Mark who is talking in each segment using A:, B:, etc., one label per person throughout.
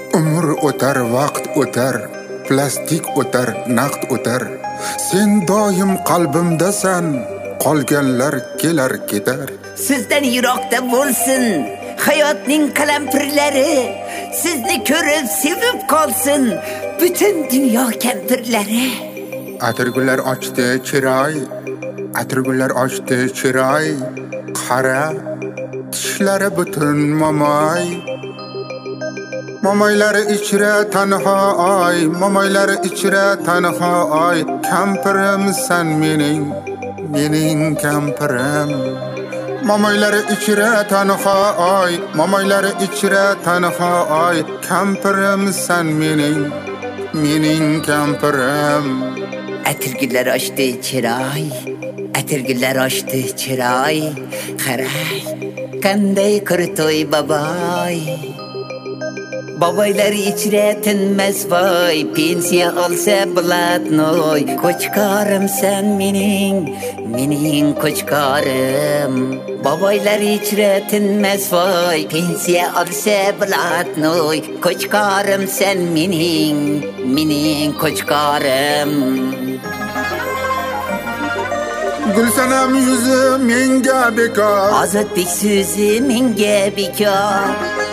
A: Umr o'tar, vaqt o'tar, plastik o'tar, naqd o'tar. Sen doim qalbimdasan, qolganlar kelar ketar.
B: Sizdan yiroqda bo'lsin hayotning qalampirlari, sizni ko'rib sevib qolsin butun dunyo kampirlari.
A: Atirgullar ochdi chiroy, atirgullar ochdi chiroy, qara tishlari butun momoy. Momoylari ichra tanho oy, momoylari ichra tanho oy. Kampirim san mening kampirim. Momoylari ichra tanho oy, momoylari ichra tanho oy. Kampirim san mening kampirim.
B: Atirgullar ochdi chiroy, atirgullar ochdi chiroy, qaray qanday qurtoy baboy. Babaylar ichra tinmas voy, pensiya olsa blatnoy. Qo'chqorim san mening qo'chqorim. Babaylar ichra tinmas voy, pensiya olsa blatnoy. Qo'chqorim san mening qo'chqorim.
A: Gulsanam yuzi menga bekor,
B: Ozodbek so'zi menga bekor.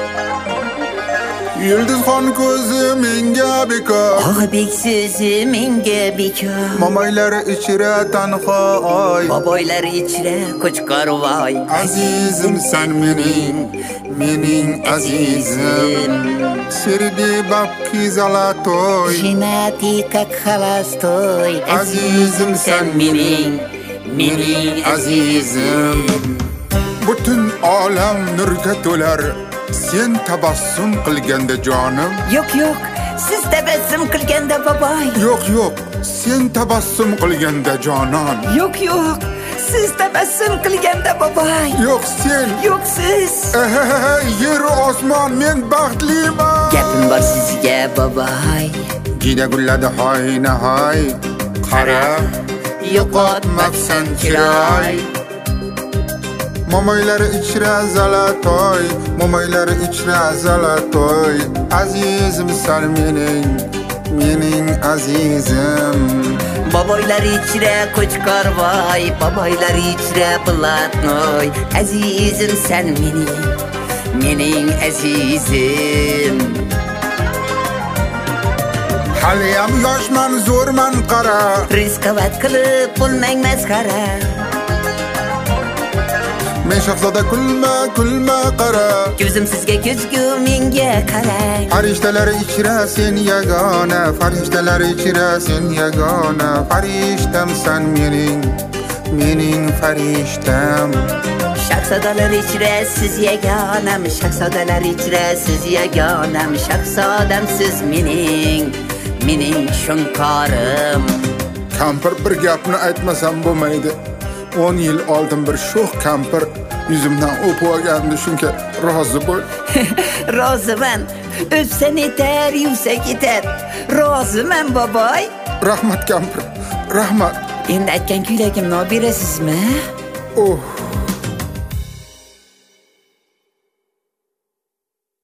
A: Yulduzxon ko'zi menga bekor,
B: Og'abek so'zi menga bekor.
A: momoylari ichra tanho oy,
B: Babaylar ichra qo'chqor voy.
A: azizim san mening azizim. Serdi babki zalatoy,
B: Jinati как холостой.
A: azizim san
B: mening
A: azizim. Butun olam nurga to'lar, sen tabassum qilganda jonim.
B: Yo'q, siz tabassum qilganda baboy.
A: Yo'q, sen tabassum qilganda jonon.
B: Yo'q, siz tabassum qilganda baboy.
A: Yo'q sen,
B: Yo'q siz.
A: yer osmon men baxtliman.
B: Gapim bor sizga baboy.
A: Jida gulladi hoy, qara yo'qotmabsan chiroy. Momoylari ichra zalatoy, momoylari ichra zalatoy. Azizim san mening azizim.
B: Baboylar ichra qo'chqor voy, baboylar ichra blatnoy. Azizim san mening azizim.
A: Haliyam yoshman, zo'rman qara.
B: Rizqovat qilib bo'lmang masxara.
A: Men shahzoda kulma qara.
B: Ko'zim sizga ko'zgu menga qarang.
A: Farishtalar ichra sen yagona, farishtalar ichra sen yagona. Farishtam san mening farishtam.
B: Shahzodalar ichra siz yagonam, shahzodalar ichra siz yagonam. Shahzodam siz mening shunqorim.
A: Kampir bir gapni aytmasam bo'lmaydi. 10 yil oldin bir sho'x kampir yuzimdan o'pib olgandi, shunga rozi bo'l.
B: Roziman. O'psa netar, yuvsa ketar. Roziman baboy.
A: Rahmat kampir, rahmat.
B: Endi aytgan kuylagimni olib berasizmi?
A: Oh.